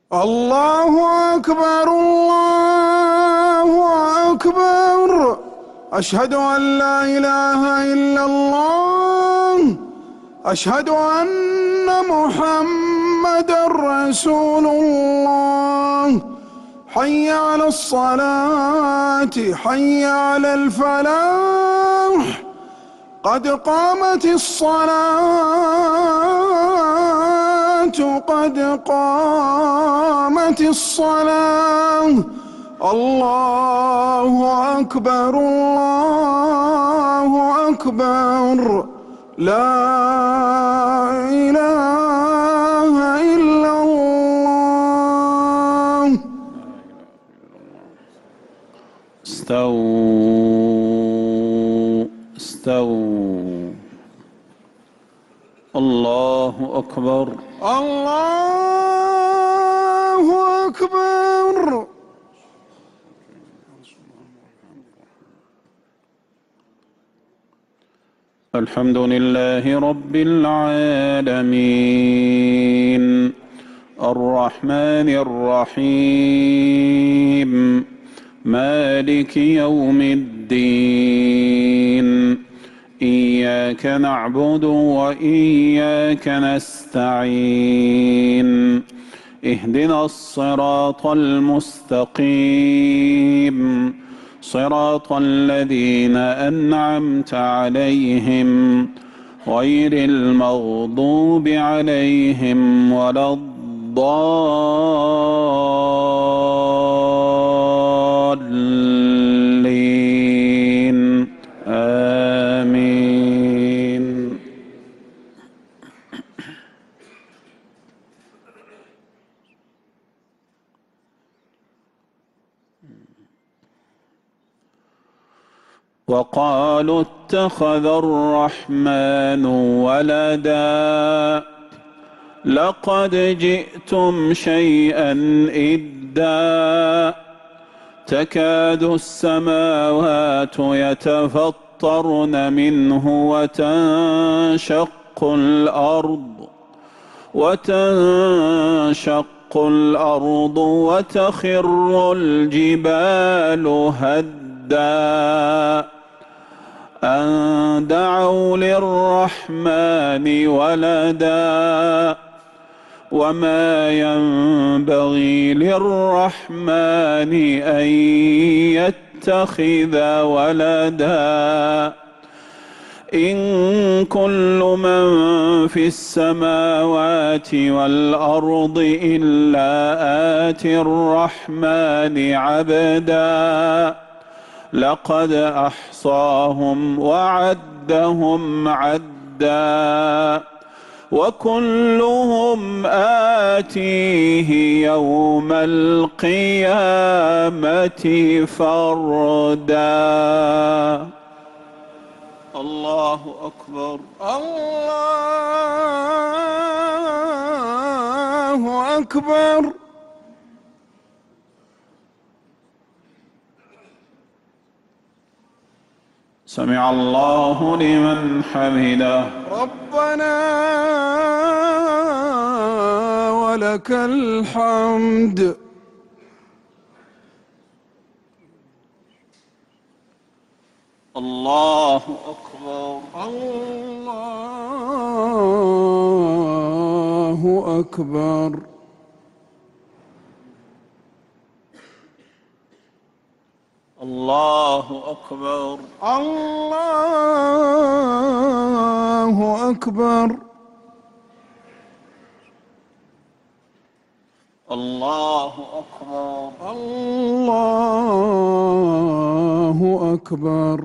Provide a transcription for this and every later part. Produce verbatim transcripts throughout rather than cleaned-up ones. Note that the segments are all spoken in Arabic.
الله أكبر الله أكبر. أشهد أن لا إله إلا الله. أشهد أن محمدًا رسول الله. حي على الصلاة، حي على الفلاح، قد قامت الصلاة، قد قامت الصلاة. الله أكبر الله أكبر. لا إله إلا الله. استووا استووا. الله أكبر الله أكبر. الحمد لله رب العالمين الرحمن الرحيم مالك يوم الدين. إياك نعبد وإياك نستعين. اهدنا الصراط المستقيم صراط الذين أنعمت عليهم غير المغضوب عليهم ولا الضالين. آمين. وقالوا اتخذ الرحمن ولدا لقد جئتم شيئا إدا. تكاد السماوات يتفطرن منه وتنشق الأرض وتنشق الأرض وتخر الجبال هدا أن دعوا للرحمن ولدا وما ينبغي للرحمن أن يتخذ ولدا. إن كل من في السماوات والأرض إلا آتي الرحمن عبدا. لقد أحصاهم وعدهم عدا وكلهم آتيه يوم القيامة فردا. الله أكبر الله أكبر. سمع الله لمن حمده. ربنا ولك الحمد. الله أكبر الله أكبر. الله أكبر الله أكبر. الله أكبر الله أكبر.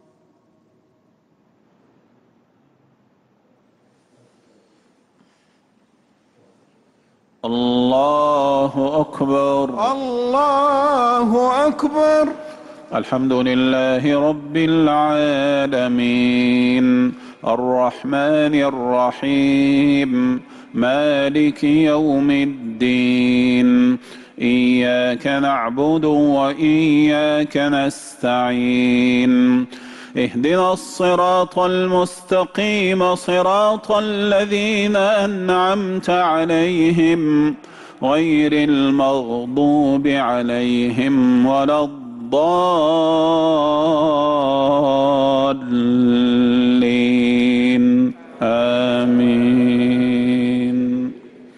الله أكبر الله أكبر. الحمد لله رب العالمين الرحمن الرحيم مالك يوم الدين. إياك نعبد وإياك نستعين. اهدنا الصراط المستقيم صراط الذين أنعمت عليهم غير المغضوب عليهم ولا الضالين آمين.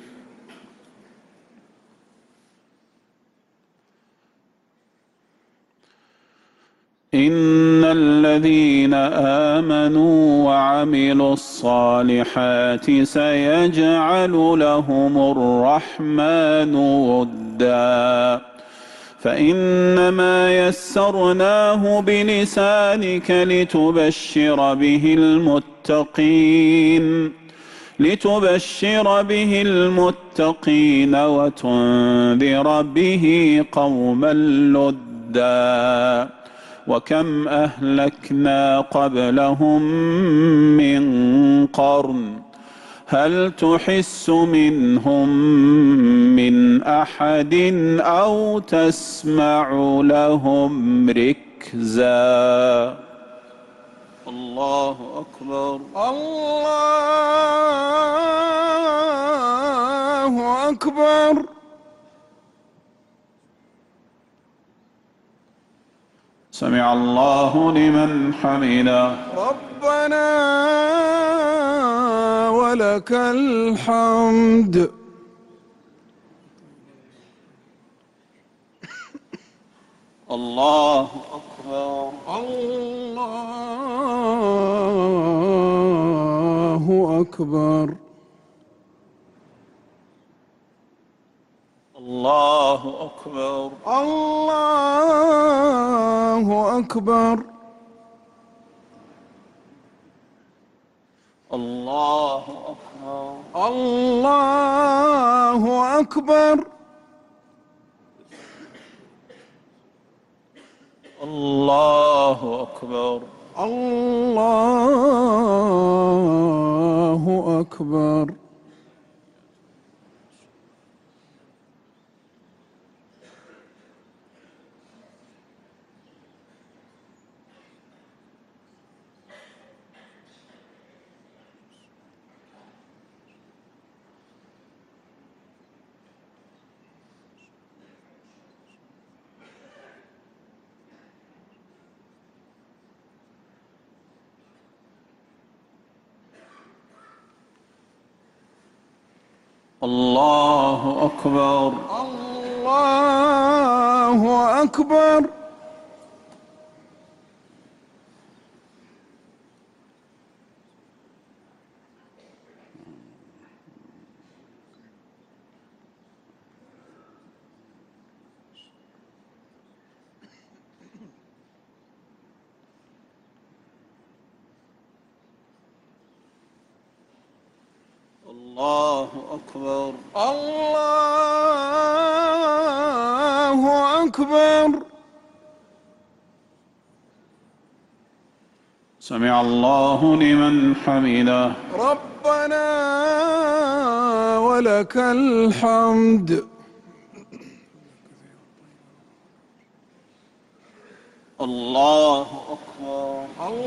إن الذين آمنوا وعملوا الصالحات سيجعل لهم الرحمن ودا فإنما يسرناه بلسانك لتبشر به المتقين لتبشر به المتقين وتنذر به قوما لدا وكم أهلكنا قبلهم من قرن هل تحس منهم من أحد أو تسمع لهم ركزا. الله أكبر. الله أكبر. سمع الله لمن حمده. ربنا ولك الحمد. الله أكبر. الله أكبر. الله أكبر. الله أكبر. الله أكبر. الله أكبر. الله أكبر. الله أكبر. الله أكبر. الله أكبر. الله أكبر. الله أكبر. سمع الله لمن حمده. ربنا ولك الحمد. الله أكبر.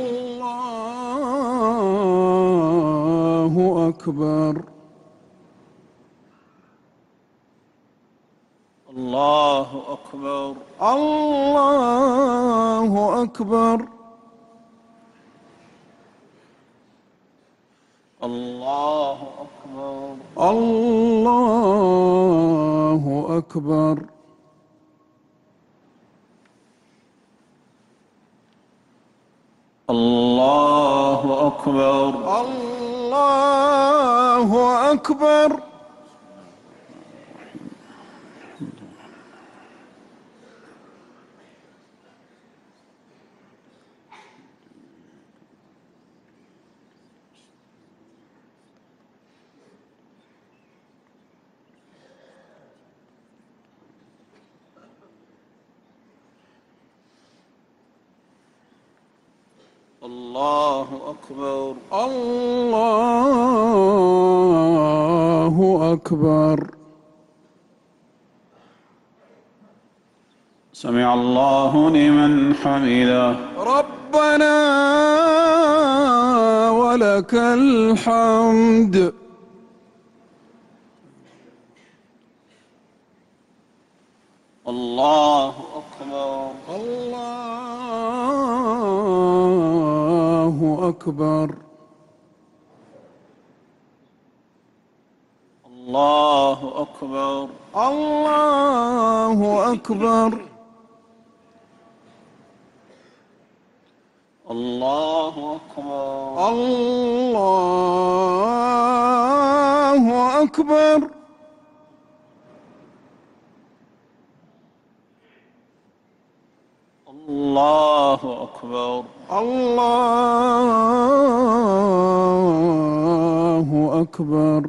الله أكبر. الله أكبر. الله أكبر. الله أكبر. الله أكبر. الله أكبر. الله أكبر. الله أكبر. الله أكبر. سمع الله لمن حمده. ربنا ولك الحمد. الله أكبر. الله أكبر. الله أكبر. الله أكبر. الله أكبر. الله أكبر. الله أكبر. الله أكبر.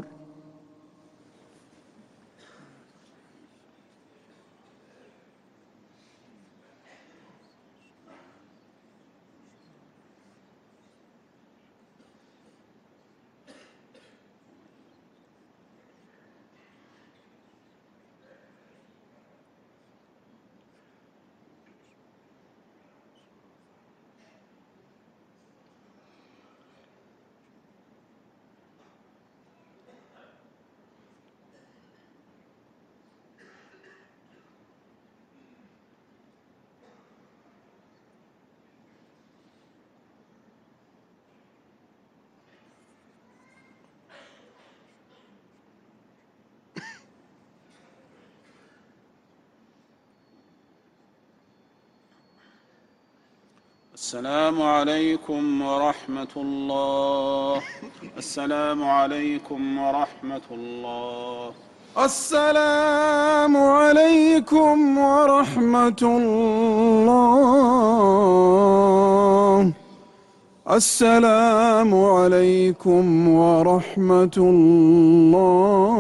السلام عليكم ورحمة الله. السلام عليكم ورحمة الله. السلام عليكم ورحمة الله. السلام عليكم ورحمة الله.